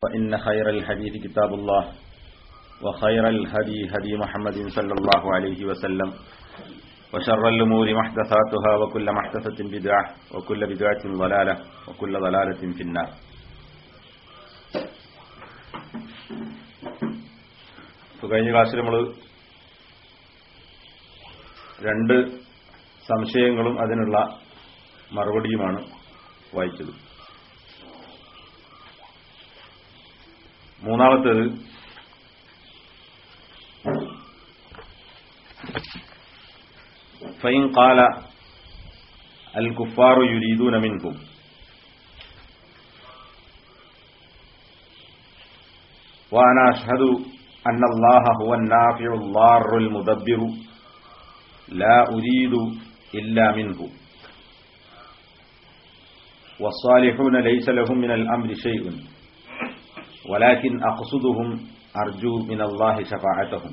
فإن خير الحديث كتاب الله وخير الهدي هدي محمد صلى الله عليه وسلم وشر الأمور محدثاتها وكل محدثة بدعة وكل بدعة ضلالة وكل ضلالة في النار. കഴിഞ്ഞ ക്ലാസ്സിൽ നമ്മൾ രണ്ട് സംശയങ്ങളും അതിനുള്ള മറുപടിയുമാണ് വായിച്ചത്. മൂന്നാമത്തേത് ഫൈൻ ഖാല അൽ കുഫാറു യുരീദൂന മിൻകും വഅന അശ്ഹദു അന്ന അല്ലാഹ ഹുവൻ നാഫിഉൽ ളാറുൽ മുദബ്ബിറു ലാ ഉരീദു ഇല്ലാ മിൻഹു വസ്സാലിഹൂന ലൈസ ലഹും മിനൽ അംരി ശൈഉൻ വലാകിൻ അഖ്സുദുഹും അർജു മിനല്ലാഹി ശഫാഅതഹും.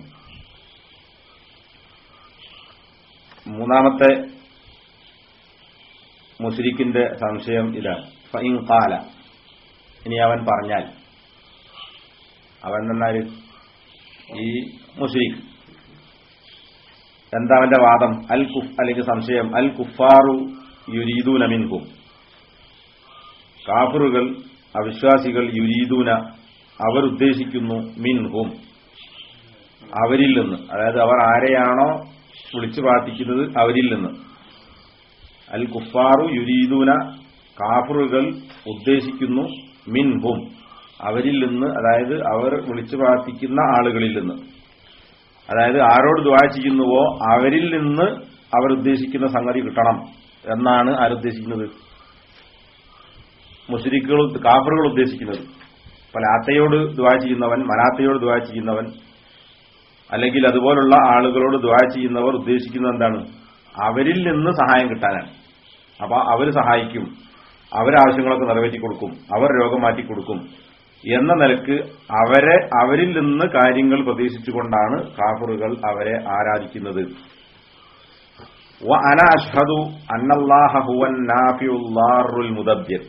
മൂന്നാമത്തെ മുശ്രിക്കിന്റെ സംശയം ഇതാണ്. ഫഇൻ ഖാല, ഇനി അവൻ പറഞ്ഞാൽ, അവൻ എന്നാൽ ഈ മുശ്രിക്ക് എന്താ അവന്റെ വാദം? അൽ കുഫ് അല്ലെങ്കിൽ സംശയം, അൽ കുഫാറു യുരീദൂന മിൻഹും, കാഫിറുകൾ അവിശ്വാസികൾ യുരീദൂന അവർ ഉദ്ദേശിക്കുന്നു മിൻഹും അവരിൽ നിന്ന്, അതായത് അവർ ആരെയാണോ വിളിച്ചു പ്രാർത്ഥിക്കുന്നത് അവരിൽ നിന്ന്. അൽ കുഫാറു യുരീദൂന കാഫിറുകൾ ഉദ്ദേശിക്കുന്നു മിൻഹും അവരിൽ നിന്ന്, അതായത് അവർ വിളിച്ചു പ്രാർത്ഥിക്കുന്ന ആളുകളിൽ നിന്ന്, അതായത് ആരോട് ദുആ ചെയ്യുന്നുവോ അവരിൽ നിന്ന് അവർ ഉദ്ദേശിക്കുന്ന സംഗതി കിട്ടണം എന്നാണ് ആരുദ്ദേശിക്കുന്നത്? മുശ്രിക്കുകൾ കാഫിറുകൾ ഉദ്ദേശിക്കുന്നത്. ലാത്തയോട് ദുആ ചെയ്യുന്നവൻ, മനാത്തയോട് ദുആ ചെയ്യുന്നവൻ, അല്ലെങ്കിൽ അതുപോലുള്ള ആളുകളോട് ദുആ ചെയ്യുന്നവർ ഉദ്ദേശിക്കുന്നത് എന്താണ്? അവരിൽ നിന്ന് സഹായം കിട്ടാനാണ്. അപ്പൊ അവർ സഹായിക്കും, അവരാവശ്യങ്ങളൊക്കെ നിറവേറ്റി കൊടുക്കും, അവർ രോഗം മാറ്റി കൊടുക്കും എന്ന നിലക്ക് അവരിൽ നിന്ന് കാര്യങ്ങൾ പ്രതീക്ഷിച്ചുകൊണ്ടാണ് കാഫിറുകൾ അവരെ ആരാധിക്കുന്നത്. വഅന അശ്ഹദു അന്നല്ലാഹ ഹുവൻ നാഫിഉൽ ളാറുൽ മുദബ്ബിർ.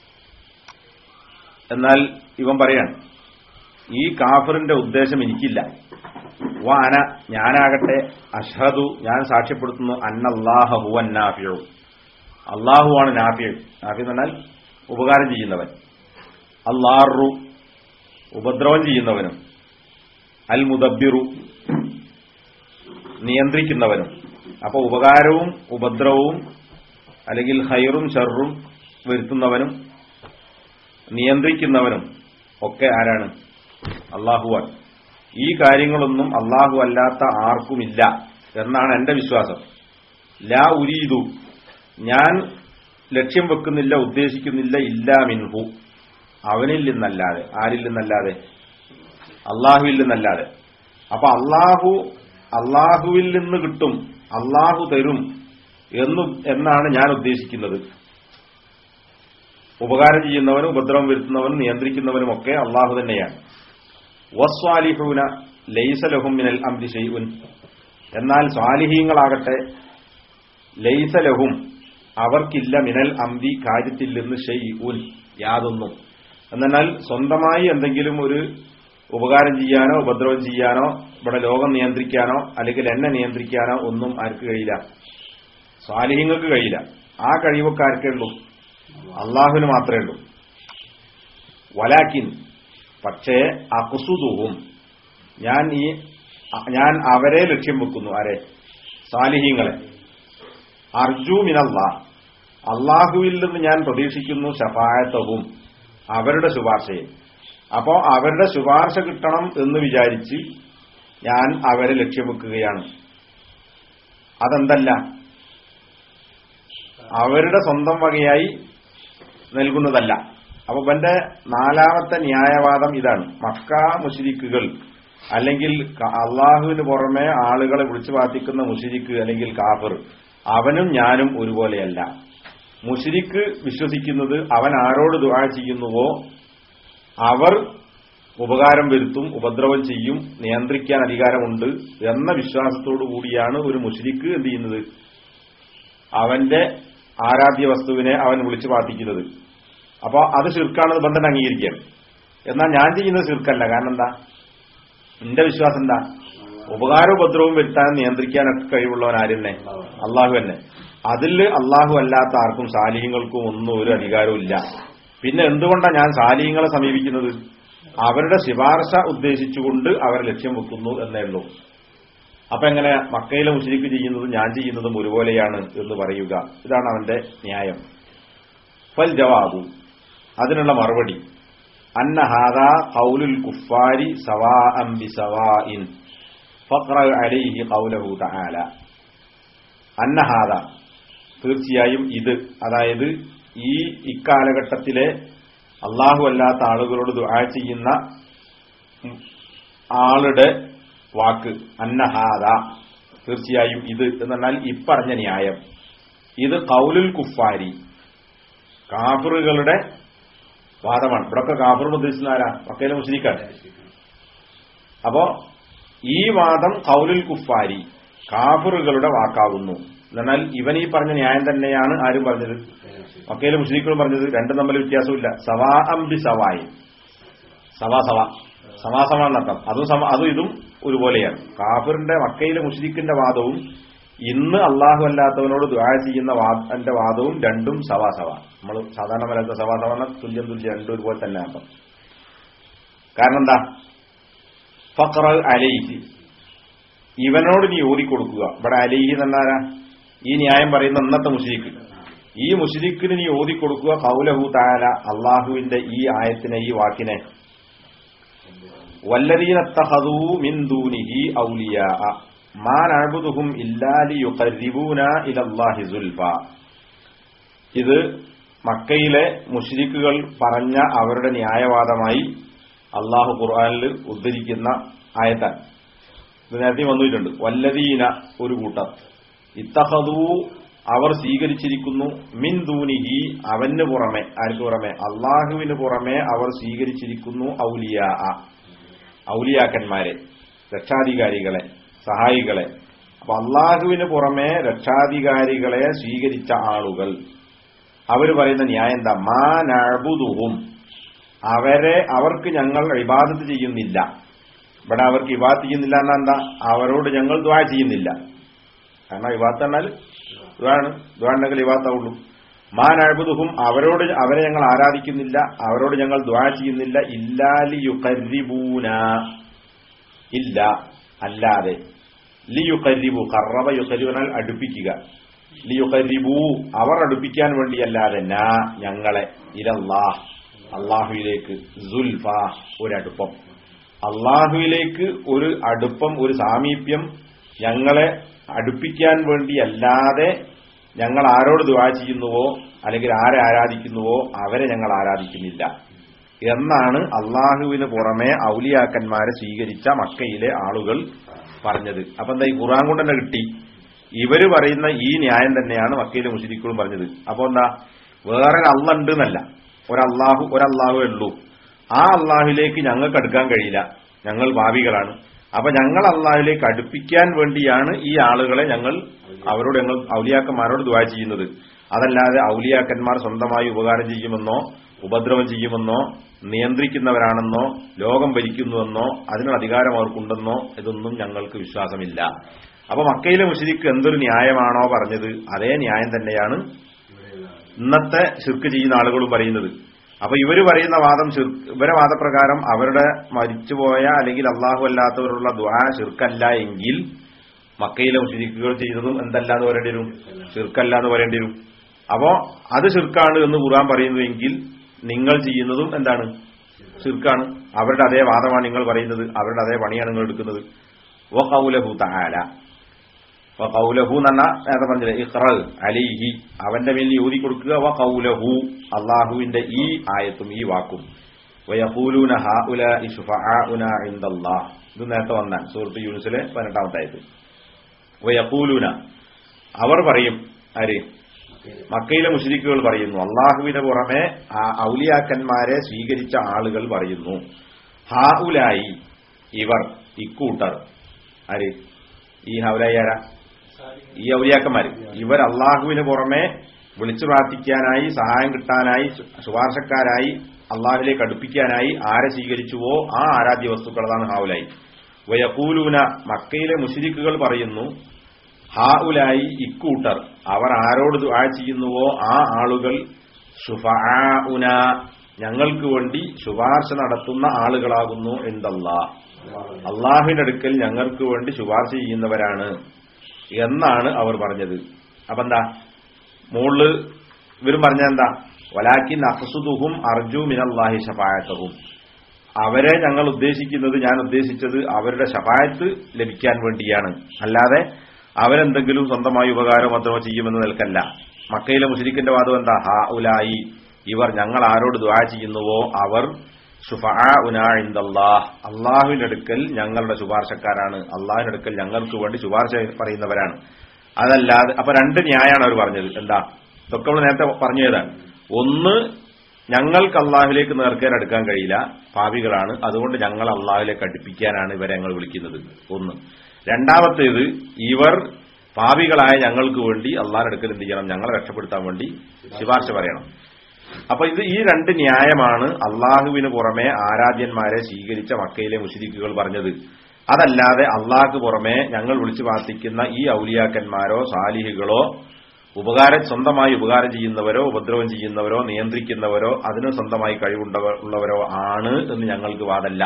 എന്നാൽ ഇവൻ പറയാണ്, ഈ കാഫിറിന്റെ ഉദ്ദേശം എനിക്കില്ല. വഅന, ഞാനാകട്ടെ, അശ്ഹദു, ഞാൻ സാക്ഷ്യപ്പെടുത്തുന്നു, അന്നല്ലാഹ ഹുവൻ നാഫിഉ, അല്ലാഹുവാണ് നാഫിഉ. നാഫി എന്ന് പറഞ്ഞാൽ ഉപകാരം ചെയ്യുന്നവൻ, അല്ലാറു ഉപദ്രവം ചെയ്യുന്നവനും, അൽ മുദബ്ബിറു നിയന്ത്രിക്കുന്നവനും. അപ്പൊ ഉപകാരവും ഉപദ്രവവും അല്ലെങ്കിൽ ഖൈറും ഷർറും വരുത്തുന്നവനും നിയന്ത്രിക്കുന്നവനും ഒക്കെ ആരാണ്? അല്ലാഹുവാണ്. ഈ കാര്യങ്ങളൊന്നും അല്ലാഹു അല്ലാത്ത ആർക്കുമില്ല എന്നാണ് എന്റെ വിശ്വാസം. ലാ ഉരീദു, ഞാൻ ലക്ഷ്യം വെക്കുന്നില്ല, ഉദ്ദേശിക്കുന്നില്ല, ഇല്ലാ മിൻഹു, അവനിൽ നിന്നല്ലാതെ. ആരിൽ നിന്നല്ലാതെ? അല്ലാഹുവിൽ നിന്നല്ലാതെ. അപ്പൊ അല്ലാഹുവിൽ നിന്ന് കിട്ടും, അല്ലാഹു തരും എന്നാണ് ഞാൻ ഉദ്ദേശിക്കുന്നത്. ഉപകാരം ചെയ്യുന്നവനും ഉപദ്രവം വരുത്തുന്നവനും നിയന്ത്രിക്കുന്നവനും ഒക്കെ അല്ലാഹു തന്നെയാണ്. വസ്വാലിഹൂന ലൈസ ലഹും മിനൽ അംരി ശൈഉൻ. എന്നാൽ സ്വാലിഹീങ്ങളാകട്ടെ, ലൈസ ലഹും അവർക്കില്ല, മിനൽ അംരി കാര്യത്തിൽ നിന്ന് ശൈഉൻ യാതൊന്നും. എന്നാൽ സ്വന്തമായി എന്തെങ്കിലും ഒരു ഉപകാരം ചെയ്യാനോ ഉപദ്രവം ചെയ്യാനോ ഇവിടെ ലോകം നിയന്ത്രിക്കാനോ അല്ലെങ്കിൽ എന്നെ നിയന്ത്രിക്കാനോ ഒന്നും ആർക്ക് കഴിയില്ല? സ്വാലിഹീങ്ങൾക്ക് കഴിയില്ല. ആ കഴിവൊക്കെ ആർക്കേ ഉള്ളൂ? അള്ളാഹുവിന് മാത്രമേ ഉള്ളൂ. വലാകിൻ, പക്ഷേ, അഖ്സുദുഹും, ഞാൻ അവരെ ലക്ഷ്യം വെക്കുന്നു. ആരെ? സാലിഹീങ്ങളെ. അർജു മിനല്ലാഹ്, അള്ളാഹുവിൽ നിന്ന് ഞാൻ പ്രതീക്ഷിക്കുന്നു, ശഫാഅതഹും, അവരുടെ ശുപാർശയെ. അപ്പോ അവരുടെ ശുപാർശ കിട്ടണം എന്ന് വിചാരിച്ച് ഞാൻ അവരെ ലക്ഷ്യം വെക്കുകയാണ്. അതെന്തല്ല, അവരുടെ സ്വന്തം വകയായി നൽകുന്നതല്ല. അപ്പൊ ഇവന്റെ നാലാമത്തെ ന്യായവാദം ഇതാണ്. മക്ക മുശ്രിക്കുകൾ അല്ലെങ്കിൽ അള്ളാഹുവിന് പുറമെ ആളുകളെ വിളിച്ചു പ്രാർത്ഥിക്കുന്ന മുശ്രിക്ക് അല്ലെങ്കിൽ കാഫിർ, അവനും ഞാനും ഒരുപോലെയല്ല. മുശ്രിക്ക് വിശ്വസിക്കുന്നത് അവൻ ആരോട് ദുആ ചെയ്യുന്നുവോ അവർ ഉപകാരം വരുത്തും, ഉപദ്രവം ചെയ്യും, നിയന്ത്രിക്കാൻ അധികാരമുണ്ട് എന്ന വിശ്വാസത്തോടു കൂടിയാണ് ഒരു മുശ്രിക്ക് എന്ത് ചെയ്യുന്നത്? അവന്റെ ആരാധ്യ വസ്തുവിനെ അവൻ വിളിച്ചു പ്രാർത്ഥിക്കുന്നത്. അപ്പോൾ അത് ശിർക്കാണെന്ന് ബന്ധൻ അംഗീകരിക്കുകയാണ്. എന്നാൽ ഞാൻ ചെയ്യുന്നത് ശിർക്കല്ല. കാരണം എന്താ? എന്റെ വിശ്വാസം എന്താ? ഉപകാരോപദ്രവവും വരുത്താനും നിയന്ത്രിക്കാനൊക്കെ കഴിവുള്ളവൻ ആര് തന്നെ? അള്ളാഹു തന്നെ. അതിൽ അള്ളാഹു അല്ലാത്ത ആർക്കും സാലിഹ്യങ്ങൾക്കും ഒന്നും ഒരു അധികാരവും ഇല്ല. പിന്നെ എന്തുകൊണ്ടാണ് ഞാൻ സാലിഹ്യങ്ങളെ സമീപിക്കുന്നത്? അവരുടെ ശുപാർശ ഉദ്ദേശിച്ചുകൊണ്ട് അവരെ ലക്ഷ്യം വെക്കുന്നു എന്നേ ഉള്ളൂ. അപ്പൊ എങ്ങനെ മക്കയിലെ മുശ്രിക്ക് ചെയ്യുന്നതും ഞാൻ ചെയ്യുന്നതും ഒരുപോലെയാണ് എന്ന് പറയുക? ഇതാണ് അവന്റെ ന്യായം. ഫൽ ജവാബു, അതിനുള്ള മറുപടി, അന്ന ഹാദാ ഖൗലുൽ കുഫാരി സവാഅൻ ബിസവാഇൻ ഫഖറ അലൈഹി ഖൗലഹു തആല. അന്ന ഹാദാ, തീർച്ചയായും ഇത്, അതായത് ഈ ഇക്കാലഘട്ടത്തിലെ അള്ളാഹു അല്ലാത്ത ആളുകളോട് ദുആ ചെയ്യുന്ന ആളുടെ വാക്ക്, അന്നഹാദ, തീർച്ചയായും ഇത് എന്ന് പറഞ്ഞാൽ ഇപ്പറഞ്ഞ ന്യായം, ഇത് ഖൗലുൽ കുഫാരി, കാഫിറുകളുടെ വാദമാണ്. ഇവിടൊക്കെ കാഫിർ ഉദ്ദേശിക്കുന്ന ആരാ? മക്കയിലെ മുശ്രിക്കാണ്. അപ്പോ ഈ വാദം ഖൗലുൽ കുഫാരി, കാഫിറുകളുടെ വാക്കാകുന്നു. എന്നാൽ ഇവൻ ഈ പറഞ്ഞ ന്യായം തന്നെയാണ് ആരും പറഞ്ഞത്? മക്കയിലെ മുശ്രിക്കുകളും പറഞ്ഞത്. രണ്ടും തമ്മിൽ വ്യത്യാസമില്ല. സവാഅൻ ബി സവായി, സമാസമ എന്നർത്ഥം. അതും ഇതും ഒരുപോലെയാണ്. കാഫിറിന്റെ, മക്കയിലെ മുശ്രിക്കിന്റെ വാദവും ഇന്ന് അള്ളാഹു അല്ലാത്തവനോട് ദുആ ചെയ്യുന്ന എന്റെ വാദവും രണ്ടും സവാസവ. നമ്മൾ സാധാരണ മലയാളത്തെ സവാസവ തുല്യം രണ്ടും ഒരുപോലെ തന്നെ ആക്കാം. കാരണം എന്താ? ഫഖറ അലൈഹി, ഇവനോട് നീ ഓതിക്കൊടുക്കുക. ഇവിടെ അലൈഹി എന്നാരാ? ഈ ന്യായം പറയുന്ന അന്നത്തെ മുശ്രിക്ക്. ഈ മുശ്രിക്കിന് നീ ഓതിക്കൊടുക്കുക ഖൗലഹു തആല, അള്ളാഹുവിന്റെ ഈ ആയത്തിനെ, ഈ വാക്കിനെ, വല്ലദീന ഇത്തഖദൂ മിൻ ദൂനിഹി ഔലിയാഅ മാ നഅ്ബുദുഹും ഇല്ലാ ലിയുഖർരിബൂനാ ഇലല്ലാഹി സുൽഫാ. ഇത് മക്കയിലെ മുശ്രിക്കുകൾ പറഞ്ഞ അവരുടെ ന്യായവാദമായി അള്ളാഹു ഖുർആനിൽ ഉദ്ധരിക്കുന്ന ആയത്താണ്. ഇത് നേരത്തെ വന്നിട്ടുണ്ട്. വല്ലദീന, ഒരു കൂട്ടർ, ഇത്തഖദൂ, അവർ സ്വീകരിച്ചിരിക്കുന്നു, മിൻ ദൂനിഹി, അവന് പുറമെ, ആർക്ക് പുറമെ? അള്ളാഹുവിന് പുറമെ അവർ സ്വീകരിച്ചിരിക്കുന്നു ഔലിയാഅ, ഔലിയാക്കന്മാരെ, രക്ഷാധികാരികളെ, സഹായികളെ. അപ്പൊ അള്ളാഹുവിന് പുറമെ രക്ഷാധികാരികളെ സ്വീകരിച്ച ആളുകൾ, അവർ പറയുന്ന ന്യായം എന്താ? മാ നഅ്ബുദുഹും, അവർക്ക് ഞങ്ങൾ ഇബാദത്ത് ചെയ്യുന്നില്ല. ഇവിടെ അവർക്ക് ഇബാദത്ത് ചെയ്യുന്നില്ല എന്നാ എന്താ? അവരോട് ഞങ്ങൾ ദുആ ചെയ്യുന്നില്ല. കാരണം ഇബാദത്ത് എന്നാൽ ദുആണ്, ദുആ ഉണ്ടെങ്കിൽ ഇബാദത്താവുള്ളൂ. മാ നഅ്ബുദുഹും, അവരെ ഞങ്ങൾ ആരാധിക്കുന്നില്ല, അവരോട് ഞങ്ങൾ ദുആ ചെയ്യുന്നില്ല. ഇല്ലാ ലിയുഖർരിബൂനാ, ഇല്ല, അല്ലാതെ, ലിയുഖർരിബു, ഖറബ യുഖർരിബു എന്നാൽ അടുപ്പിക്കുക, ലിയുഖർരിബു, അവർ അടുപ്പിക്കാൻ വേണ്ടിയല്ലാതെ, നാ, ഞങ്ങളെ, ഇലല്ലാഹ്, അള്ളാഹുവിലേക്ക്, സുൽഫ, ഒരടുപ്പം, അള്ളാഹുവിലേക്ക് ഒരു അടുപ്പം, ഒരു സാമീപ്യം ഞങ്ങളെ അടുപ്പിക്കാൻ വേണ്ടിയല്ലാതെ ഞങ്ങൾ ആരോട് ദുആ ചെയ്യുന്നുവോ അല്ലെങ്കിൽ ആരെ ആരാധിക്കുന്നുവോ അവരെ ഞങ്ങൾ ആരാധിക്കുന്നില്ല എന്നാണ് അള്ളാഹുവിന് പുറമെ ഔലിയാക്കന്മാരെ സ്വീകരിച്ച മക്കയിലെ ആളുകൾ പറഞ്ഞത്. അപ്പൊ എന്താ? ഈ ഖുർആൻ കൊണ്ട് തന്നെ കിട്ടി. ഇവര് പറയുന്ന ഈ ന്യായം തന്നെയാണ് മക്കയിലെ മുശ്രിക്കുകളും പറഞ്ഞത്. അപ്പൊ എന്താ? വേറെ അള്ള ഉണ്ട് എന്നല്ല, ഒരല്ലാഹു ഉള്ളൂ. ആ അള്ളാഹുവിലേക്ക് ഞങ്ങൾക്ക് അടുക്കാൻ കഴിയില്ല, ഞങ്ങൾ ഭാവികളാണ്. അപ്പൊ ഞങ്ങൾ അള്ളാഹുവിലേക്ക് അടുപ്പിക്കാൻ വേണ്ടിയാണ് ഈ ആളുകളെ ഞങ്ങൾ ഔലിയാക്കന്മാരോട് ദുആ ചെയ്യുന്നത്. അതല്ലാതെ ഔലിയാക്കന്മാർ സ്വന്തമായി ഉപകാരം ചെയ്യുമെന്നോ ഉപദ്രവം ചെയ്യുമെന്നോ നിയന്ത്രിക്കുന്നവരാണെന്നോ ലോകം ഭരിക്കുന്നുവെന്നോ അതിനുള്ള അധികാരം അവർക്കുണ്ടെന്നോ ഇതൊന്നും ഞങ്ങൾക്ക് വിശ്വാസമില്ല. അപ്പൊ മക്കയിലെ മുശ്രിക്ക് എന്തൊരു ന്യായമാണോ പറഞ്ഞത് അതേ ന്യായം തന്നെയാണ് ഇന്നത്തെ ശിർക്ക് ചെയ്യുന്ന ആളുകളും പറയുന്നത്. അപ്പൊ ഇവര് പറയുന്ന വാദം, ഇവരെ വാദപ്രകാരം അവരുടെ മരിച്ചുപോയ അല്ലെങ്കിൽ അള്ളാഹു അല്ലാത്തവരുള്ള ദുആ ശിർക്കല്ല എങ്കിൽ മക്കയിലെ മുശ്രിക്കുകൾ ചെയ്തതും എന്തല്ലാന്ന് പറയേണ്ടി വരും? ശിർക്കല്ല എന്ന് പറയേണ്ടി വരും. അപ്പോ അത് ശിർക്കാണ് എന്ന് ഖുർആൻ പറയുന്നുവെങ്കിൽ നിങ്ങൾ ചെയ്യുന്നതും എന്താണ്? ശിർക്കാണ്. അവരുടെ അതേ വാദമാണ് നിങ്ങൾ പറയുന്നത്, അവരുടെ അതേ പണിയാണ് നിങ്ങൾ എടുക്കുന്നത്. വഖൗലഹു തആല, വഖൗലഹു എന്ന നേരത്തെ പറഞ്ഞില്ലേ, ഇഖ്റ അലൈഹി, അവന്റെ മേൽ ഊതി കൊടുക്കുക. വഖൗലഹു, അള്ളാഹുവിന്റെ ഈ ആയത്തും ഈ വാക്കും. വയഖൂലൂന ഹഉലാഇ ശുഫആഉനാ ഇൻദല്ലാഹ്, ഇത് നേരത്തെ വന്ന സൂറത്ത് യൂനുസിലെ 18-ാമത്തെ ആയത്ത്. വയഖൂലൂന, അവർ പറയും. ആര്? മക്കയിലെ മുശ്രിക്കുകൾ പറയുന്നു. അള്ളാഹുവിന് പുറമെ ഔലിയാക്കന്മാരെ സ്വീകരിച്ച ആളുകൾ പറയുന്നു. ഹഉലായി, ഇവർ, ഇക്കൂട്ടർ. ആര്? ഈ ഹൗലായി ആരാ? ഈ ഔലിയാക്കന്മാര്. ഇവർ അള്ളാഹുവിന് പുറമെ വിളിച്ചു പ്രാർത്ഥിക്കാനായി, സഹായം കിട്ടാനായി, ശുപാർശക്കാരായി അള്ളാഹിലേക്ക് അടുപ്പിക്കാനായി ആരെ സ്വീകരിച്ചുവോ ആ ആരാധ്യ വസ്തുക്കൾ, അതാണ് ഹാഉലായി. വയഖൂലൂന, മക്കയിലെ മുശ്രിക്കുകൾ പറയുന്നു, ഹാഉലായി ഇക്കൂട്ടർ, അവർ ആരോട് ദുആ ചെയ്യുന്നുവോ ആ ആളുകൾ ശുഫആഉന, ഞങ്ങൾക്ക് വേണ്ടി ശുപാർശ നടത്തുന്ന ആളുകളാകുന്നു ഇൻദല്ലാഹ്, അള്ളാഹുവിന്റെ അടുക്കൽ ഞങ്ങൾക്ക് വേണ്ടി ശുപാർശ ചെയ്യുന്നവരാണ് എന്നാണ് അവർ പറഞ്ഞത്. അപ്പൊ എന്താ മുകളില് ഇവരും പറഞ്ഞെന്താ, വലാകിൻ അഖ്സുദുഹും അർജു മിനല്ലാഹി ശഫാഅത്തഹും, അവരെ ഞങ്ങൾ ഉദ്ദേശിക്കുന്നത്, ഞാൻ ഉദ്ദേശിച്ചത് അവരുടെ ശഫാഅത്ത് ലഭിക്കാൻ വേണ്ടിയാണ്, അല്ലാതെ അവരെന്തെങ്കിലും സ്വന്തമായി ഉപകാരം മാത്രമോ ചെയ്യുമെന്ന് നിൽക്കല്ല. മക്കയിലെ മുശ്രിക്കിന്റെ വാദം എന്താ, ഹാഉലായി, ഇവർ ഞങ്ങൾ ആരോട് ദുആ ചെയ്യുന്നുവോ അവർ ശുഫആഉനാ ഇൻദല്ലാഹ്, അള്ളാഹുവിന്റെ അടുക്കൽ ഞങ്ങളുടെ ശുപാർശക്കാരാണ്, അള്ളാഹുവിന്റെ അടുക്കൽ ഞങ്ങൾക്ക് വേണ്ടി ശുപാർശ പറയുന്നവരാണ്. അതല്ലാതെ അപ്പൊ രണ്ട് ന്യായമാണ് അവർ പറഞ്ഞത്. എന്താ, ഇതൊക്കെ നമ്മൾ നേരത്തെ പറഞ്ഞതാണ്. ഒന്ന്, ഞങ്ങൾക്ക് അള്ളാഹുലേക്ക് നേർക്കേടടുക്കാൻ കഴിയില്ല, പാപികളാണ്, അതുകൊണ്ട് ഞങ്ങൾ അള്ളാഹുലേക്ക് അടുപ്പിക്കാനാണ് ഇവരെ ഞങ്ങൾ വിളിക്കുന്നത്. ഒന്ന്. രണ്ടാമത്തേത്, ഇവർ പാപികളായ ഞങ്ങൾക്ക് വേണ്ടി അള്ളാഹുവിന്റെ അടുക്കൽ എന്ത് ചെയ്യണം, ഞങ്ങളെ രക്ഷപ്പെടുത്താൻ വേണ്ടി ശുപാർശ പറയണം. അപ്പൊ ഈ രണ്ട് ന്യായമാണ് അള്ളാഹുവിന് പുറമെ ആരാധ്യന്മാരെ സ്വീകരിച്ച മക്കയിലെ മുശ്രിക്കുകൾ പറഞ്ഞത്. അതല്ലാതെ അള്ളാഹ്ക്ക് പുറമെ ഞങ്ങൾ വിളിച്ചു പ്രാർത്ഥിക്കുന്ന ഈ ഔലിയാക്കന്മാരോ സാലിഹികളോ സ്വന്തമായി ഉപകാരം ചെയ്യുന്നവരോ ഉപദ്രവം ചെയ്യുന്നവരോ നിയന്ത്രിക്കുന്നവരോ അതിന് സ്വന്തമായി കഴിവുള്ളവരോ ആണ് എന്ന് ഞങ്ങൾക്ക് വാദമല്ല,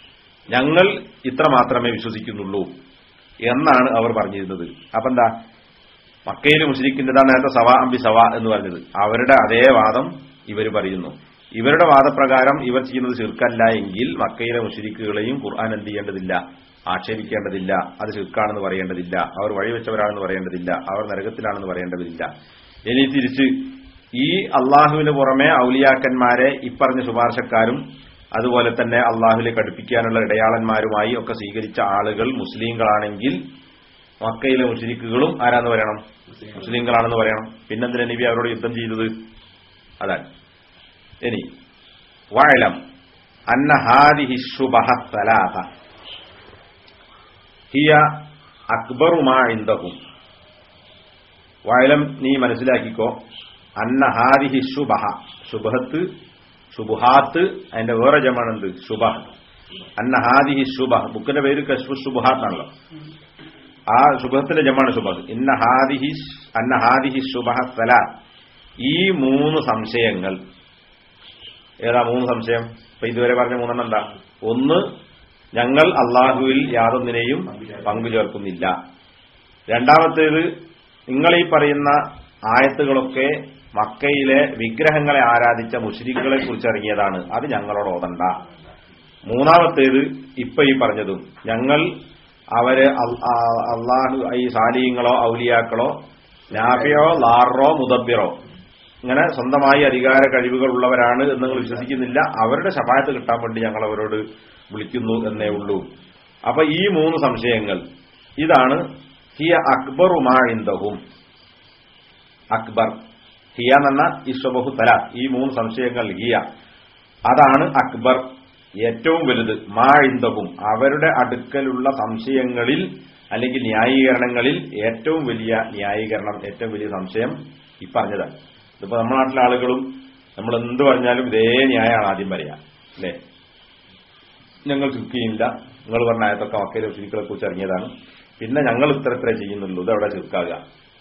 ഞങ്ങൾ ഇത്ര മാത്രമേ വിശ്വസിക്കുന്നുള്ളൂ എന്നാണ് അവർ പറഞ്ഞിരുന്നത്. അപ്പൊ എന്താ, മക്കയിലെ മുശ്രിക്കിന്റെതാണ് നേരത്തെ സവാ അമ്പി സവാ എന്ന് പറഞ്ഞത്, അവരുടെ അതേ വാദം ഇവർ പറയുന്നു. ഇവരുടെ വാദപ്രകാരം ഇവർ ചെയ്യുന്നത് ശിർക്കല്ല എങ്കിൽ മക്കയിലെ മുശ്രിക്കുകളെയും ഖുർആൻ എന്ത് ചെയ്യേണ്ടതില്ല, ആക്ഷേപിക്കേണ്ടതില്ല, അത് ശിർക്കാണെന്ന് പറയേണ്ടതില്ല, അവർ വഴിവെച്ചവരാണെന്ന് പറയേണ്ടതില്ല, അവർ നരകത്തിലാണെന്ന് പറയേണ്ടതില്ല. ഇനി തിരിച്ച് ഈ അള്ളാഹുവിന് പുറമെ ഔലിയാക്കന്മാരെ ഇപ്പറഞ്ഞ ശുപാർശക്കാരും അതുപോലെ തന്നെ അള്ളാഹുവിലേക്ക് അടുപ്പിക്കാനുള്ള ഇടയാളന്മാരുമായി ഒക്കെ സ്വീകരിച്ച ആളുകൾ മുസ്ലിങ്ങളാണെങ്കിൽ മക്കയിലെ മുശ്രിക്കുകളും ആരാന്ന് പറയണം, മുസ്ലിങ്ങളാണെന്ന് പറയണം. പിന്നെന്തിനാ നബി അവരോട് യുദ്ധം ചെയ്തത്? അതാണ്. ഇനി വഅലം അന്ന ഹാദിഹി ശുബഹ സലാസ ഹിയ അക്ബറു മാ ഇൻദഹും. വഅലം, നീ മനസ്സിലാക്കിക്കോ, അന്ന ഹാദിഹി ശുബഹ, ശുബഹാത്ത് അതിന്റെ വേറെ ജമാണെന്ത്, ശുബഹ. അന്ന ഹാദിഹി ശുബഹ, ബുക്കിന്റെ പേര് കശ്ഫു ശുബഹാത്ത് ആണല്ലോ, ആ ശുബഹത്തിന്റെ ജമാണ് ശുബഹ. അന്ന ഹാദിഹി ശുബഹ സലാസ്, ഈ മൂന്ന് സംശയങ്ങൾ. ഏതാ മൂന്ന് സംശയം? ഇപ്പൊ ഇതുവരെ പറഞ്ഞ മൂന്നെണ്ണം എന്താ? ഒന്ന്, ഞങ്ങൾ അള്ളാഹുവിൽ യാതൊന്നിനെയും പങ്കു ചേർക്കുന്നില്ല. രണ്ടാമത്തേത്, നിങ്ങൾ ഈ പറയുന്ന ആയത്തുകളൊക്കെ മക്കയിലെ വിഗ്രഹങ്ങളെ ആരാധിച്ച മുശ്രിക്കുകളെ കുറിച്ച് ഇറങ്ങിയതാണ്, അത് ഞങ്ങളോട് ഓതണ്ട. മൂന്നാമത്തേത്, ഇപ്പൊ ഈ പറഞ്ഞതും, ഞങ്ങൾ അവര് അള്ളാഹു ഈ സാലിഹ്യങ്ങളോ ഔലിയാക്കളോ നാഫിയോ ലാറോ മുദബ്ബിറോ ഇങ്ങനെ സ്വന്തമായി അധികാര കഴിവുകൾ ഉള്ളവരാണ് എന്ന് നിങ്ങൾ വിശ്വസിക്കുന്നില്ല, അവരുടെ ശഫാഅത്ത് കിട്ടാൻ വേണ്ടി ഞങ്ങൾ അവരോട് വിളിക്കുന്നു എന്നേ ഉള്ളൂ. അപ്പൊ ഈ മൂന്ന് സംശയങ്ങൾ, ഇതാണ് ഹിയ അക്ബറു മാ ഇൻദഹും. അക്ബർ, ഹിയ എന്ന ഇശ്വബഹു തല, ഈ മൂന്ന് സംശയങ്ങൾ ഹിയ, അതാണ് അക്ബർ, ഏറ്റവും വലുത്. മാ ഇൻദഹും, അവരുടെ അടുക്കലുള്ള സംശയങ്ങളിൽ അല്ലെങ്കിൽ ന്യായീകരണങ്ങളിൽ ഏറ്റവും വലിയ ന്യായീകരണം, ഏറ്റവും വലിയ സംശയം ഈ പറഞ്ഞതാണ്. ഇതിപ്പോ നമ്മുടെ നാട്ടിലെ ആളുകളും നമ്മൾ എന്ത് പറഞ്ഞാലും ഇതേ ന്യായമാണ് ആദ്യം പറയാ, അല്ലേ? ഞങ്ങൾ ചുരുക്കിയില്ല, നിങ്ങൾ പറഞ്ഞ ആയത്തൊക്കെ മക്കയിലെ മുശ്രിക്കുകളെ കുറിച്ച് ഇറങ്ങിയതാണ്, പിന്നെ ഞങ്ങൾ ഇത്രേ ചെയ്യുന്നുള്ളൂ, ഇതെവിടെ ചുരുക്കാകുക?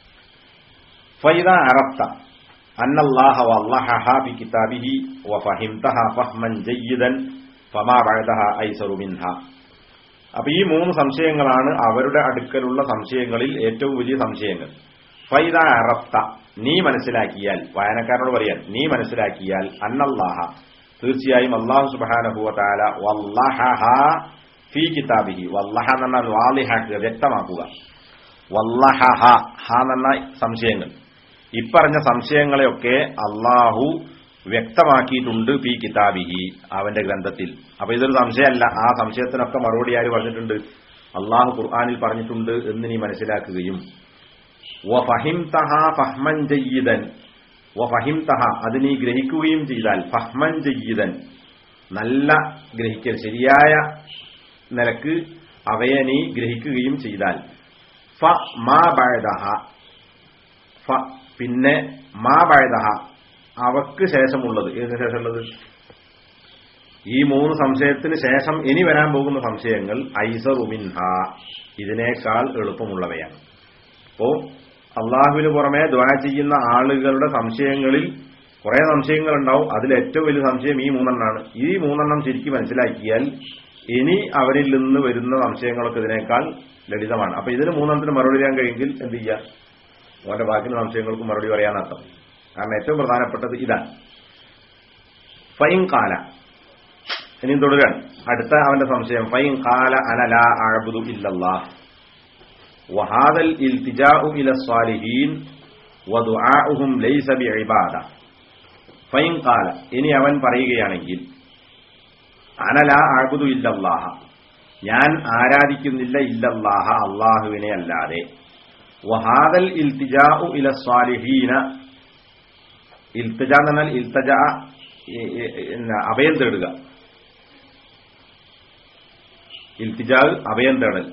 ഫൈദാ അറഫ്ത അന്നല്ലാഹ വല്ലഹഹ ബി കിതാബിഹി വഫഹിംതഹ ഫഹ്മൻ ജയ്യിദൻ ഫമാ ബഅദഹ ഐസറു മിൻഹ. അപ്പൊ ഈ മൂന്ന് സംശയങ്ങളാണ് അവരുടെ അടുക്കലുള്ള സംശയങ്ങളിൽ ഏറ്റവും വലിയ സംശയങ്ങൾ. ഫൈദാ അറഫ്ത, നീ മനസ്സിലാക്കിയാൽ, വായനക്കാരനോട് പറയാൻ, നീ മനസ്സിലാക്കിയാൽ, അന്നല്ലാഹ, തീർച്ചയായും അല്ലാഹു സുബ്ഹാനഹു വ തആല, വല്ലഹഹ ഫീ കിതാബിഹി, വല്ലഹ എന്ന് പറഞ്ഞാൽ വാളിഹാക്കുക, വ്യക്തമാക്കുക. വല്ലഹഹ, ഹ എന്ന സംശയങ്ങൾ, ഇപ്പറഞ്ഞ സംശയങ്ങളെയൊക്കെ അള്ളാഹു വ്യക്തമാക്കിയിട്ടുണ്ട് ഫീ കിതാബിഹി, അവന്റെ ഗ്രന്ഥത്തിൽ. അപ്പൊ ഇതൊരു സംശയമല്ല, ആ സംശയത്തിനൊക്കെ മറുപടി ആര് പറഞ്ഞിട്ടുണ്ട്? അള്ളാഹു ഖുർആനിൽ പറഞ്ഞിട്ടുണ്ട് എന്ന് നീ മനസ്സിലാക്കുകയും, വഫഹിംതഹ ഫഹ്മൻ ജയ്യിദൻ, വഫഹിംതഹ, അത് നീ ഗ്രഹിക്കുകയും ചെയ്താൽ, ഫഹ്മൻ ജയ്യിദൻ, നല്ല ഗ്രഹിക്കൽ, ശരിയായ നിലക്ക് അവയെ നീ ഗ്രഹിക്കുകയും ചെയ്താൽ, ഫ മാ ബഅദഹ, പിന്നെ മാ ബഅദഹ, അവക്ക് ശേഷമുള്ളത്, ഏതിനു ശേഷമുള്ളത്? ഈ 3 സംശയത്തിന് ശേഷം ഇനി വരാൻ പോകുന്ന സംശയങ്ങൾ ഐസറു മിൻഹ, ഇതിനേക്കാൾ എളുപ്പമുള്ളവയാണ്. അപ്പോ അള്ളാഹുവിന് പുറമെ ദുആ ചെയ്യുന്ന ആളുകളുടെ സംശയങ്ങളിൽ കുറെ സംശയങ്ങൾ ഉണ്ടാവും. അതിൽ ഏറ്റവും വലിയ സംശയം ഈ 3 എണ്ണമാണ്. ഈ 3 എണ്ണം ശരിക്കും മനസ്സിലാക്കിയാൽ ഇനി അവരിൽ നിന്ന് വരുന്ന സംശയങ്ങളൊക്കെ ഇതിനേക്കാൾ ലളിതമാണ്. അപ്പൊ ഇതിന് 3 എണ്ണത്തിന് മറുപടി പറയാൻ കഴിയുമെങ്കിൽ എന്ത് ചെയ്യുക, അവന്റെ ബാക്കിയുള്ള സംശയങ്ങൾക്ക് മറുപടി പറയാനർത്ഥം. കാരണം ഏറ്റവും പ്രധാനപ്പെട്ടത് ഇതാണ്. ഫൈൻ കാല, ഇനിയും തുടരാൻ അടുത്ത അവന്റെ സംശയം. ഫൈൻ കാല അന ലാ അഅ്ബുദു ഇല്ലല്ലാഹ് വഹാദൽ ഇൽതിജാഉ ഇല സ്വാലിഹീൻ വദുആഉഹും ലൈസ ബിഇബാദ. ഫൈൻ കാല, ഇനി അവൻ പറയുകയാണെങ്കിൽ അന ലാ അഅ്ബുദു ഇല്ലല്ലാഹ, ഞാൻ ആരാധിക്കുന്നില്ല ഇല്ലല്ലാഹ, അല്ലാഹുവിനെ അല്ലാതെ. വഹാദൽ ഇൽതിജാഉ ഇല സ്വാലിഹീന, ഇൽതിജാ എന്ന് പറഞ്ഞാൽ ഇൽതജാ അഭയം തേടുക, ഇൽതിജാ അഭയം തേടൽ.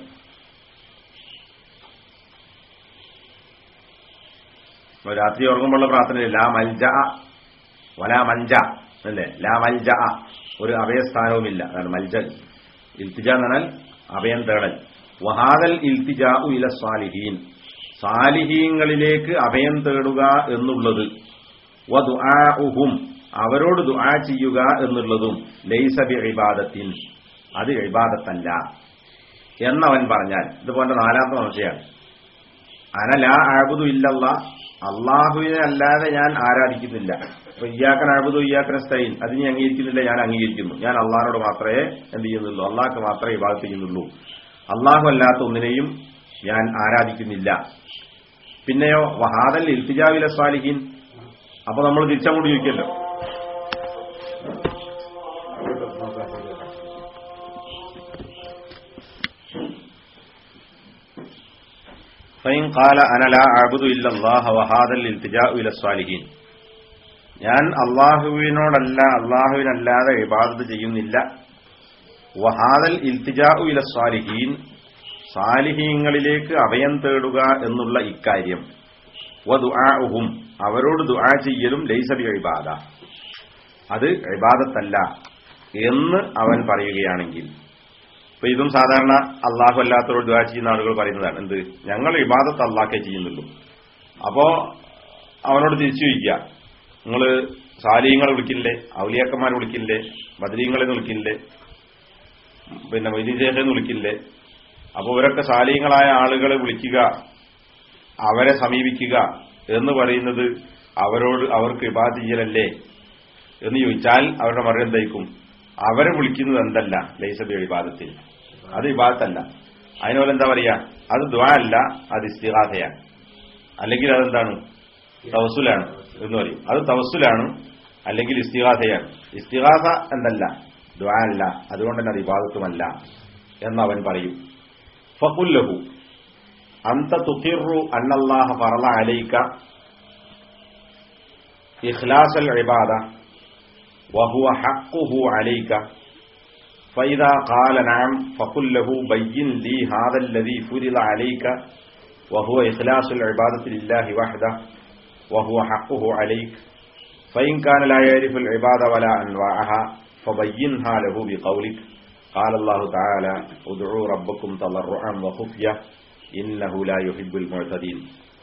രാത്രി ഉറങ്ങുമ്പോഴുള്ള പ്രാർത്ഥനയില്ല ലാ മൽജ വലാ മൻജ അല്ലേ, ലാ മൽജ, ഒരു അഭയസ്ഥാനവുമില്ല, അതാണ് മൽജ. ഇൽതിജ എന്ന് പറഞ്ഞാൽ അഭയം തേടൽ. വഹാദൽ ഇൽതിജാഉ ഇല സ്വാലിഹീൻ, സാലിഹീങ്ങളിലേക്ക് അഭയം തേടുക എന്നുള്ളത്, വദുആഉഹും, അവരോട് ദുആ ചെയ്യുക എന്നുള്ളതും ലൈസ ബിഇബാദത്തിൻ, അത് ഇബാദത്തല്ല എന്നവൻ പറഞ്ഞാൽ, ഇതുപോലെ 4ാമത്തെ സംശയമാണ്. അന ലാ അഅ്ബുദു ഇല്ലല്ലാഹ്, അല്ലാഹുവിനെ അല്ലാതെ ഞാൻ ആരാധിക്കുന്നില്ല. അപ്പൊ ഇയ്യാക നഅ്ബുദു ഇയ്യാക നസ്തഈൻ, അത് നീ അംഗീകരിക്കുന്നില്ല, ഞാൻ അംഗീകരിക്കുന്നു. ഞാൻ അല്ലാഹുവോട് മാത്രമേ എന്ത് ചെയ്യുന്നുള്ളൂ, അല്ലാഹുക്ക് മാത്രമേ ഇബാദത്ത് ചെയ്യുന്നുള്ളൂ. അല്ലാഹു അല്ലാത്ത ഒന്നിനെയും ഞാൻ ആരാധിക്കുന്നില്ല. പിന്നെയോ വഹാദൽ ഇൽതിജാ ഇല സ്വാലിഹീൻ, അപ്പൊ നമ്മൾ തിരിച്ചങ്ങോട്ട് ചോദിക്കല്ലോ, ഫൈൻ ഖാല അന ലാ അഅ്ബുദു ഇല്ലല്ലാഹ വഹാദൽ ഇൽതിജാഉ ഇല സ്വാലിഹീൻ, ഞാൻ അല്ലാഹുവിനോടല്ല, അല്ലാഹുവിനല്ലാതെ ഇബാദത്ത് ചെയ്യുന്നില്ല. വഹാദൽ ഇൽതിജാഉ ഇല സ്വാലിഹീൻ, സാലിഹീങ്ങളിലേക്ക് അഭയം തേടുക എന്നുള്ള ഇക്കാര്യം, വദുആഉഹും, അവരോട് ദുആ ചെയ്യലും ലൈസ ബിഇബാദ, അത് ഇബാദത്തല്ല എന്ന് അവൻ പറയുകയാണെങ്കിൽ, ഇപ്പൊ ഇതും സാധാരണ അള്ളാഹു അല്ലാത്തവരോട് ദുആ ചെയ്യുന്ന ആളുകൾ പറയുന്നതാണ്. എന്ത്, ഞങ്ങൾ ഇബാദത്ത് അള്ളാഹ്ക്കേ ചെയ്യുന്നുള്ളൂ. അപ്പോ അവനോട് തിരിച്ചു ചോദിക്കുക, നിങ്ങൾ സാലിഹീങ്ങളെ വിളിക്കില്ലേ, ഔലിയാക്കന്മാരെ വിളിക്കില്ലേ, ബദരീങ്ങളെ വിളിക്കില്ലേ, പിന്നെ വൈദ്യശേഖരെന്ന് വിളിക്കില്ലേ? അപ്പൊ ഇവരൊക്കെ സാലിഹീങ്ങളായ ആളുകളെ വിളിക്കുക, അവരെ സമീപിക്കുക എന്ന് പറയുന്നത് അവർക്ക് ഇബാദത്ത് ചെയ്യലല്ലേ എന്ന് ചോദിച്ചാൽ അവരുടെ മറുപടി എന്തായിരിക്കും? അവരെ വിളിക്കുന്നത് എന്തല്ല, ലൈസ ബിഇബാദത്തിൽ, അത് ഇബാദത്തല്ല. അതിനോട് എന്താ പറയാ, അത് ദുആ അല്ല, അത് ഇസ്തിഗാസയാണ്, അല്ലെങ്കിൽ അതെന്താണ്, തവസ്സുലാണ് എന്ന് പറയും. അത് തവസ്സുലാണ് അല്ലെങ്കിൽ ഇസ്തിഗാസയാണ്. ഇസ്തിഗാസ എന്തല്ല, ദുആ അല്ല, അതുകൊണ്ട് തന്നെ അത് ഇബാദത്തുമല്ല എന്നവൻ പറയും. ഫഖുൽ ലഹു അൻത തുഖിറു അന്നല്ലാഹ ഫറള അലൈക ഇഖ്ലാസൽ ഇബാദ വഹുവ ഹഖ്ഖുഹു അലൈക ഫഇദാ ഖാല നഅം ഫഖുൽ ലഹു ബയ്യിൻ ലി ഹാദാ അല്ലദീ ഫുരിള അലൈക വഹുവ ഇഖ്ലാസുൽ ഇബാദത്തി ലില്ലാഹി വഹ്ദഹു വഹുവ ഹഖ്ഖുഹു അലൈക ഫഇൻ കാന ലാ യഅരിഫുൽ ഇബാദ വലാ അൻവാഅഹാ ഫബയ്യിൻഹാ ലഹു ബിഖൗലിക ഖാല അല്ലാഹു തആല ഉദ്ഉ റബ്ബക്കും തളർറുഅൻ വഖുഫ്യ ഇന്നഹു ലാ യുഹിബ്ബുൽ മുഅ്തദീൻ.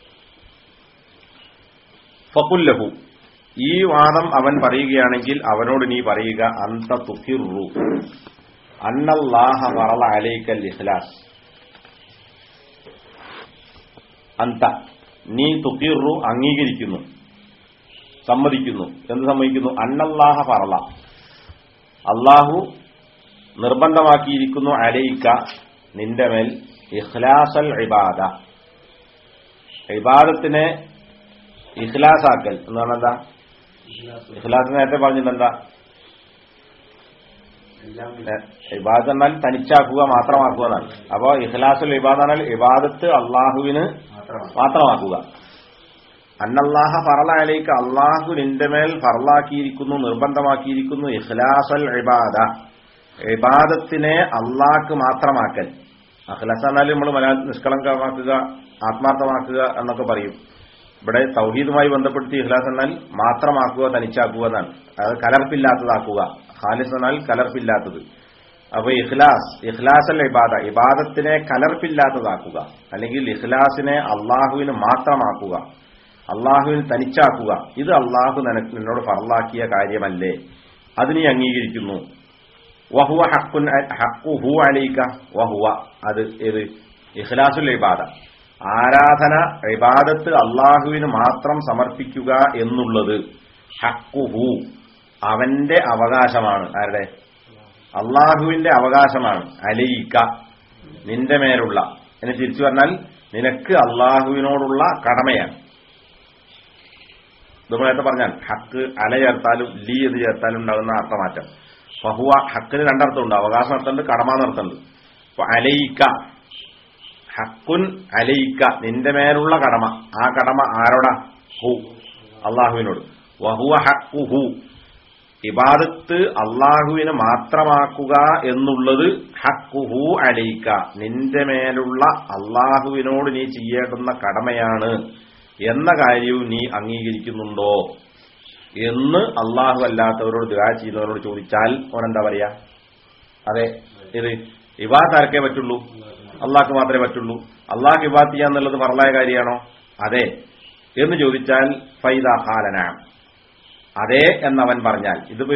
ഫഖുൽ ലഹു, ഈ വാദം അവൻ പറയുകയാണെങ്കിൽ അവനോട് നീ പറയുക, അൻത തുഖിറു അന്നല്ലാഹ ഫറള അലൈക്കൽ ഇഖ്ലാസ്, അൻത നീ തുഖിറു അംഗീകരിക്കുന്നു, സമ്മതിക്കുന്നു. എന്ത് സമ്മതിക്കുന്നു? അന്നല്ലാഹ ഫറള, അല്ലാഹു നിർബന്ധമാക്കിയിരിക്കുന്നു, അലൈക നിന്റെ മേൽ, ഇഖ്ലാസൽ ഇബാദ, ഇബാദത്തിനെ ഇഖ്ലാസാക്കൽ എന്ന് പറഞ്ഞാൽ എന്താ? ഇഖ്ലാസ് നേരത്തെ പറഞ്ഞിട്ടെന്താ? ഇബാദത്ത് എന്നാൽ തനിച്ചാക്കുക, മാത്രമാക്കുക എന്നാണ്. അപ്പോ ഇഖ്ലാസുൽ ഇബാദ എന്നാൽ ഇബാദത്ത് അള്ളാഹുവിന് മാത്രമാക്കുക. അന്നല്ലാഹ ഫറള അലൈക, അള്ളാഹു നിന്റെ മേൽ ഫറളാക്കിയിരിക്കുന്നു, നിർബന്ധമാക്കിയിരിക്കുന്നു, ഇഖ്ലാസുൽ ഇബാദ, ഇബാദത്തിനെ അള്ളാഹ്ക്ക് മാത്രമാക്കൽ. അഖ്ലാസ് എന്നാൽ നമ്മൾ നിഷ്കളങ്കമാക്കുക, ആത്മാർത്ഥമാക്കുക എന്നൊക്കെ പറയും. ഇവിടെ തൗഹീദുമായി ബന്ധപ്പെടുത്തി ഇഖ്ലാസ് എന്നാൽ മാത്രമാക്കുക, തനിച്ചാക്കുക എന്നാണ്. അത് കലർപ്പില്ലാത്തതാക്കുക, ഖാലിസ് എന്നാൽ കലർപ്പില്ലാത്തത്. അപ്പൊ ഇഖ്ലാസ് അല്ല ഇബാദ, ഇബാദത്തിനെ കലർപ്പില്ലാത്തതാക്കുക, അല്ലെങ്കിൽ ഇഖ്ലാസിനെ അള്ളാഹുവിന് മാത്രമാക്കുക, അള്ളാഹുവിന് തനിച്ചാക്കുക. ഇത് അള്ളാഹു നിന്നോട് ഫർളാക്കിയ കാര്യമല്ലേ, അത് നീ അംഗീകരിക്കുന്നു. വഹുവ ഹഖ്ഖുഹു അലൈക, വഹുവ അത് ഏത് ഇഖ്ലാസുൽ ഇബാദ, ആരാധന ഇബാദത്ത് അള്ളാഹുവിന് മാത്രം സമർപ്പിക്കുക എന്നുള്ളത് ഹഖ്ഖുഹു അവന്റെ അവകാശമാണ്. ആരുടെ? അള്ളാഹുവിന്റെ അവകാശമാണ്. അലൈക നിന്റെ മേലുള്ള, എന്ന് തിരിച്ചു പറഞ്ഞാൽ നിനക്ക് അള്ളാഹുവിനോടുള്ള കടമയാണ്. ഇത് നേരത്തെ പറഞ്ഞാൽ ഹക്ക് അല ചേർത്താലും ലീ ഇത് ചേർത്താലും ഉണ്ടാകുന്ന അർത്ഥമാറ്റം. ഫഹുവ ഹക്കിന് രണ്ടർത്ഥമുണ്ട്, അവകാശം അർത്ഥമുണ്ട്, കടമ എന്നർത്ഥമുണ്ട്. അപ്പൊ അലൈക ഹക്കുൻ അലൈക നിന്റെ മേലുള്ള കടമ, ആ കടമ ആരോടാ? ഹു അള്ളാഹുവിനോട്. വഹുവ ഹഖ്ഖുഹു ഇബാദത്ത് അള്ളാഹുവിനെ മാത്രമാക്കുക എന്നുള്ളത് ഹഖ്ഖുഹു അലൈക നിന്റെ മേലുള്ള അള്ളാഹുവിനോട് നീ ചെയ്യേണ്ടുന്ന കടമയാണ് എന്ന കാര്യവും നീ അംഗീകരിക്കുന്നുണ്ടോ എന്ന് അള്ളാഹു അല്ലാത്തവരോട് ദുആ ചെയ്യുന്നവരോട് ചോദിച്ചാൽ ഓനെന്താ പറയാ? അതെ, ഇത് ഇബാദത്ത് ആർക്കേ പറ്റുള്ളൂ? അള്ളാഹ്ക്ക് മാത്രമേ പറ്റുള്ളൂ. അള്ളാഹ്ക്ക് ഇബാദത്ത് ചെയ്യാന്നുള്ളത് ഫർളായ കാര്യമാണോ? അതെ എന്ന് ചോദിച്ചാൽ ഫൈദാ ഖാലന അതെ എന്നവൻ പറഞ്ഞാൽ, ഇതിപ്പോ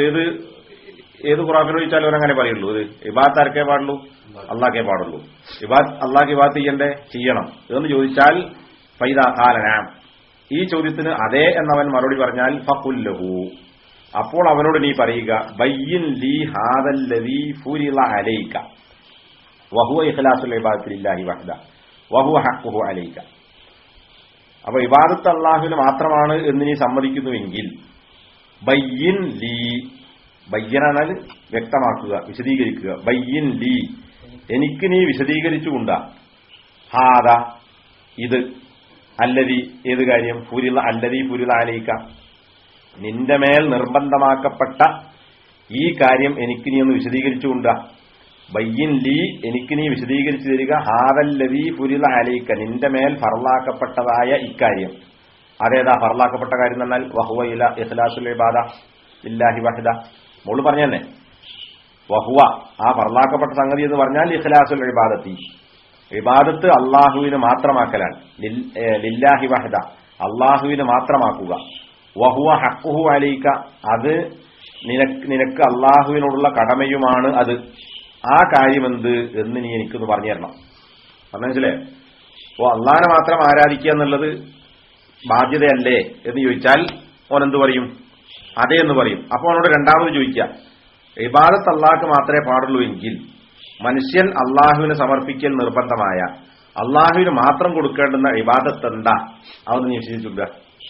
ഏത് ഖുറാനിൽ ചോദിച്ചാലും അവരങ്ങനെ പറയുള്ളൂ. ഇത് ഇബാദത്ത് ആർക്കേ പാടുള്ളൂ? അള്ളാഹ്ക്കേ പാടുള്ളൂ. അള്ളാഹ്ക്ക് ഇബാദത്ത് ചെയ്യണം എന്ന് ചോദിച്ചാൽ ഫൈദാ ഖാലന, ഈ ചോദ്യത്തിന് അതെ എന്നവൻ മറുപടി പറഞ്ഞാൽ ഫഖുല്ലഹു അപ്പോൾ അവനോട് നീ പറയുക ബയ്യിൻ ലീ ഹാദല്ലദീ ഫുരിള അലൈക വഹുവ ഇഖ്ലാസുൽ ഇബാദത്തി ലില്ലാഹി വഹ്ദ വഹുവ ഹഖ്ഖുഹു അലൈക. അപ്പൊ ഇബാദത്ത് അള്ളാഹുവിന് മാത്രമാണ് എന്ന് നീ സമ്മതിക്കുന്നുവെങ്കിൽ ബയ്യിൻ ലീ, ബയ്യനാൽ വ്യക്തമാക്കുക, വിശദീകരിക്കുക. ബയ്യിൻ ലീ എനിക്ക് നീ വിശദീകരിച്ചുകൊണ്ടാ, ഹാദ ഇത്, അല്ലദീ ഏത് കാര്യം, ഫുരിള അല്ലദീ ഫുരിള അലൈക നിന്റെ മേൽ നിർബന്ധമാക്കപ്പെട്ട ഈ കാര്യം എനിക്ക് നീ ഒന്ന് വിശദീകരിച്ചുകൊണ്ടാ. ബയ്യിൻ ലീ എനിക്ക് നീ വിശദീകരിച്ചു തരിക ഹാദല്ലദീ ഫുരിള അലൈക നിന്റെ മേൽ ഫർളാക്കപ്പെട്ടതായ ഇക്കാര്യം. അതേതാ ഫർളാക്കപ്പെട്ട കാര്യം എന്നാൽ വഹുവ ഇഖ്ലാസുൽ ഇബാദ ലില്ലാഹി വഹ്ദ. മോള് പറഞ്ഞു തന്നെ വഹുവ ആ ഫർളാക്കപ്പെട്ട സംഗതി എന്ന് പറഞ്ഞാൽ ഇഖ്ലാസുൽ ഇബാദത്തി ഇബാദത്ത് അള്ളാഹുവിന് മാത്രമാക്കലാണ്. ലില്ലാഹി വഹ്ദ അള്ളാഹുവിന് മാത്രമാക്കുക. വഹുവ ഹഖ്ഖുഹു അലൈക അത് നിനക്ക് അള്ളാഹുവിനോടുള്ള കടമയുമാണ്. അത് ആ കാര്യമെന്ത് എന്ന് നീ എനിക്കൊന്ന് പറഞ്ഞു തരണം. മനസ്സിലേ? അപ്പോ അള്ളാഹിനെ മാത്രം ആരാധിക്കുക എന്നുള്ളത് ബാധ്യതയല്ലേ എന്ന് ചോദിച്ചാൽ ഓൻ എന്ത് പറയും? അതെ എന്ന് പറയും. അപ്പൊ അവനോട് രണ്ടാമത് ചോദിക്കുക, ഇബാദത്ത് അള്ളാഹ്ക്ക് മാത്രമേ പാടുള്ളൂ എങ്കിൽ മനുഷ്യൻ അള്ളാഹുവിന് സമർപ്പിക്കൽ നിർബന്ധമായ അള്ളാഹുവിന് മാത്രം കൊടുക്കേണ്ടുന്ന ഇബാദത്ത് എന്താ? അതൊന്ന് നീ വിശദീകരിക്കുക.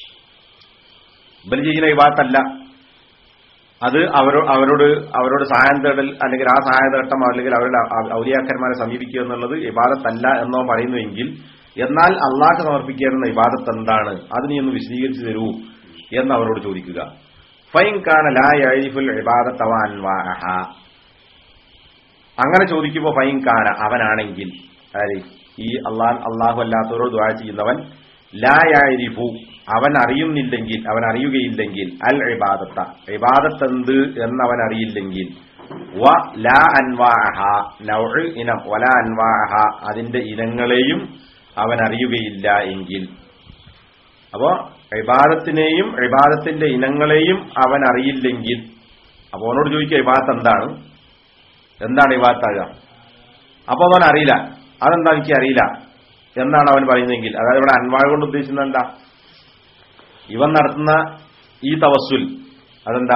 ഇബൽ ചെയ്യുന്ന ഇബാദത്തല്ല അത്, അവരോട് സഹായം തേടൽ അല്ലെങ്കിൽ ആ സഹായം തേട്ടം അല്ലെങ്കിൽ അവരുടെ ഔലിയാക്കന്മാരെ സമീപിക്കുക എന്നുള്ളത് ഇബാദത്തല്ല എന്നോ പറയുന്നുവെങ്കിൽ, എന്നാൽ അള്ളാഹ്ക്ക് സമർപ്പിക്കേണ്ടുന്ന ഇബാദത്ത് എന്താണ്? അത് നീ ഒന്ന് വിശദീകരിച്ചു തരൂ എന്ന് അവരോട് ചോദിക്കുക. ഫൈൻ കാന ലാ യഅരിഫുൽ ഇബാദത വ അൻവാഅഹ അങ്ങനെ ചോദിക്കുമ്പോൾ ഫൈൻ കാന അവനാണെങ്കിൽ, അതായത് ഈ അള്ളാഹു അല്ലാത്തവരോട് ദുആ ചെയ്യുന്നവൻ ലാ യഅരിഫു അവൻ അറിയുന്നില്ലെങ്കിൽ, അവൻ അറിയുകയില്ലെങ്കിൽ അൽ ഇബാദത്ത ഇബാദത്ത് എന്ത് എന്നവൻ അറിയില്ലെങ്കിൽ, വ ലാ അൻവാഅഹ നൗഉ ഇനം വലാ അൻവാഅഹ അതിന്റെ ഇനങ്ങളെയും അവൻ അറിയുകയില്ല എങ്കിൽ, അപ്പോ ഇബാദത്തിനെയും ഇബാദത്തിന്റെ ഇനങ്ങളെയും അവൻ അറിയില്ലെങ്കിൽ, അപ്പൊ അവനോട് ചോദിക്കുക ഇബാദത്ത് എന്താണ് ഇബാദത്താകുക? അപ്പൊ അവൻ അറിയില്ല, അതെന്താ എനിക്ക് അറിയില്ല എന്നാണ് അവൻ പറയുന്നതെങ്കിൽ, അതായത് ഇവിടെ അൻവാഴ കൊണ്ട് ഉദ്ദേശിക്കുന്നത് എന്താ? ഇവൻ നടത്തുന്ന ഈ തവസ്സുൽ അതെന്താ?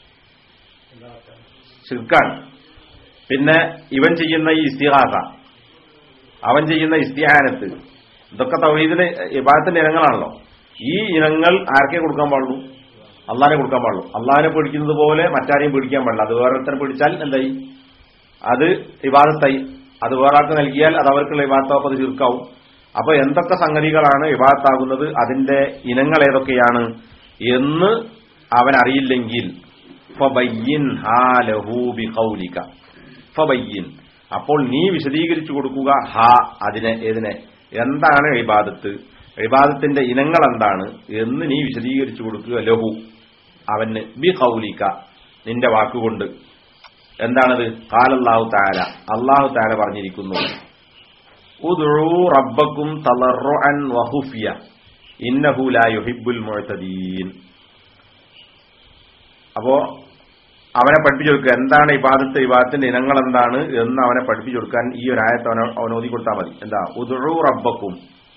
ശിർക്കാണ്. പിന്നെ ഇവൻ ചെയ്യുന്ന ഈ ഇസ്തിഗാസ, അവൻ ചെയ്യുന്ന ഇസ്തിഹാനത്ത്, ഇതൊക്കെ തൗഹീദിന്റെ ഇബാദത്തിന്റെ ഇനങ്ങളാണല്ലോ. ഈ ഇനങ്ങൾ ആർക്കേ കൊടുക്കാൻ പാടുള്ളൂ? അള്ളാഹിനെ കൊടുക്കാൻ പാടുള്ളൂ. അള്ളാഹിനെ പേടിക്കുന്നത് പോലെ മറ്റാരെയും പേടിക്കാൻ പാടില്ല. അത് വേറൊരുത്തനെ പേടിച്ചാൽ എന്തായി? അത് ഇബാദത്തായി. അത് വേറെ ആൾക്ക് നൽകിയാൽ അത് അവർക്കുള്ള ഇബാദത്താവും, അത് ശിർക്കാവും. അപ്പൊ എന്തൊക്കെ സംഗതികളാണ് ഇബാദത്താകുന്നത്, അതിന്റെ ഇനങ്ങൾ ഏതൊക്കെയാണ് എന്ന് അവൻ അറിയില്ലെങ്കിൽ ഫബയ്യിൻ ഹാലഹു ബിഖൗലിക ഫബയ്യിൻ അപ്പോൾ നീ വിശദീകരിച്ചു കൊടുക്കുക ഏതിനെ എന്താണ് ഇബാദത്ത്, ഇബാദത്തിന്റെ ഇനങ്ങൾ എന്താണ് എന്ന് നീ വിശദീകരിച്ചു കൊടുക്കുക. ലഹു അവന് ബിഖൗലിക നിന്റെ വാക്കുകൊണ്ട്. എന്താണത്? ഖാലല്ലാഹു തആല, അല്ലാഹു തആല പറഞ്ഞിരിക്കുന്നു, ഉദ്ഉ റബ്ബക്കും തളർറുഅൻ വഖുഫിയ ഇന്നഹു ലാ യുഹിബ്ബുൽ മുഅ്തദീൻ. അപ്പോ അവനെ പഠിപ്പിച്ചു കൊടുക്കുക, എന്താണ് ഇബാദത്തിന്റെ ഇനങ്ങൾ എന്താണ് എന്ന് അവനെ പഠിപ്പിച്ചു കൊടുക്കാൻ ഈ ഒരു ആയത്ത് അവൻ ഓതി കൊടുത്താൽ മതി. എന്താ? ഉദ്ഉ റബ്ബക്കും,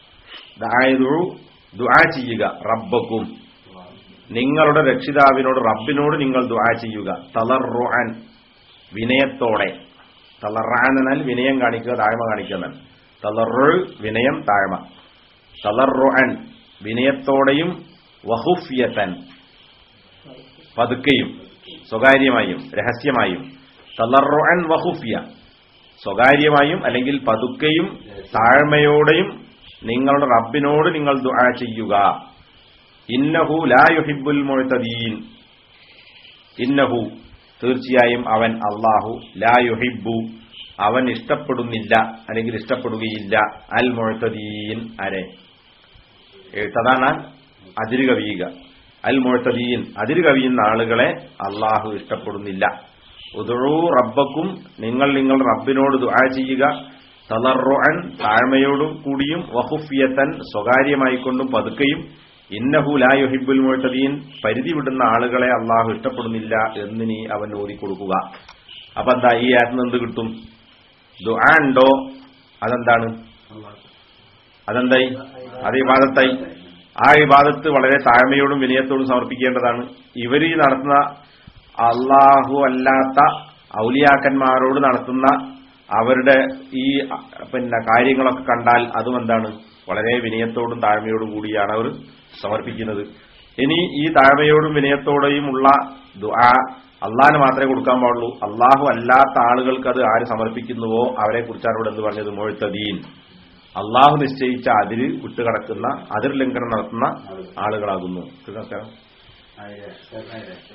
ദുആ ചെയ്യുക, റബ്ബക്കും നിങ്ങളുടെ രക്ഷിതാവിനോട്, റബ്ബിനോട് നിങ്ങൾ ദുആ ചെയ്യുക, തളർറുഅൻ വിനയത്തോടെ. തളർറുഅൻ എന്നാൽ വിനയം കാണിക്കുക, താഴ്മ കാണിക്കുക എന്നാണ്. തളർറു വിനയം, താഴ്മ. തളർറുഅൻ വിനയത്തോടെയും, വഖുഫിയതൻ പതുക്കെയും, സ്വകാര്യമായും രഹസ്യമായും. തളർറുഅൻ വഖുഫിയ സ്വകാര്യമായും അല്ലെങ്കിൽ പതുക്കെയും താഴ്മയോടെയും നിങ്ങളുടെ റബ്ബിനോട് നിങ്ങൾ ദുആ ചെയ്യുക. ഇന്നഹു ലാ യുഹിബ്ബുൽ മുഅ്തദീൻ, ഇന്നഹു തീർച്ചയായും അവൻ അല്ലാഹു, ലാ യുഹിബ്ബു അവൻ ഇഷ്ടപ്പെടുന്നില്ല അല്ലെങ്കിൽ ഇഷ്ടപ്പെടുകയില്ല, അൽ മുഅ്തദീൻ ആരെ? എഴുത്തതാണ് അതിര് കവിയുക. അൽ മുഅ്തദീൻ അതിര് കവിയുന്ന ആളുകളെ അല്ലാഹു ഇഷ്ടപ്പെടുന്നില്ല. ഉദ്ഉ റബ്ബക്കും നിങ്ങളുടെ റബ്ബിനോട് ദുആ ചെയ്യുക, തളർറുഅൻ താഴ്മയോടും കൂടിയും, വഖുഫിയതൻ സ്വകാര്യമായിക്കൊണ്ടും പതുക്കെയും. ഇന്നഹു ലാ യുഹിബ്ബുൽ മുഅ്തദീൻ പരിധി വിടുന്ന ആളുകളെ അല്ലാഹു ഇഷ്ടപ്പെടുന്നില്ല എന്ന് നീ അവൻ ഓതിക്കൊടുക്കുക. അപ്പൊ എന്താ ഈ ആയത്തിൽ എന്ത് കിട്ടും? ദുആ ഉണ്ടോ അതെന്താണ്? അതെന്തായി? അത് ഇബാദത്തായി. ആ ഇബാദത്ത് വളരെ താഴ്മയോടും വിനയത്തോടും സമർപ്പിക്കേണ്ടതാണ്. ഇവര് നടത്തുന്ന അല്ലാഹു അല്ലാത്ത ഔലിയാക്കന്മാരോട് നടത്തുന്ന അവരുടെ ഈ കാര്യങ്ങളൊക്കെ കണ്ടാൽ അതും എന്താണ്? വളരെ വിനയത്തോടും താഴ്മയോടും കൂടിയാണ് അവർ സമർപ്പിക്കുന്നത്. ഇനി ഈ താഴ്മയോടും വിനയത്തോടെയും ഉള്ള ദുആ അള്ളാഹിന് മാത്രമേ കൊടുക്കാൻ പാടുള്ളൂ. അള്ളാഹു അല്ലാത്ത ആളുകൾക്ക് അത് ആര് സമർപ്പിക്കുന്നുവോ അവരെ കുറിച്ചാണ് ഇവിടെ എന്ത് പറഞ്ഞത്? മുഅ്തദീൻ, അള്ളാഹു നിശ്ചയിച്ച അതിര് വിട്ടുകടക്കുന്ന, അതിർ ലംഘനം നടത്തുന്ന ആളുകളാകുന്നു.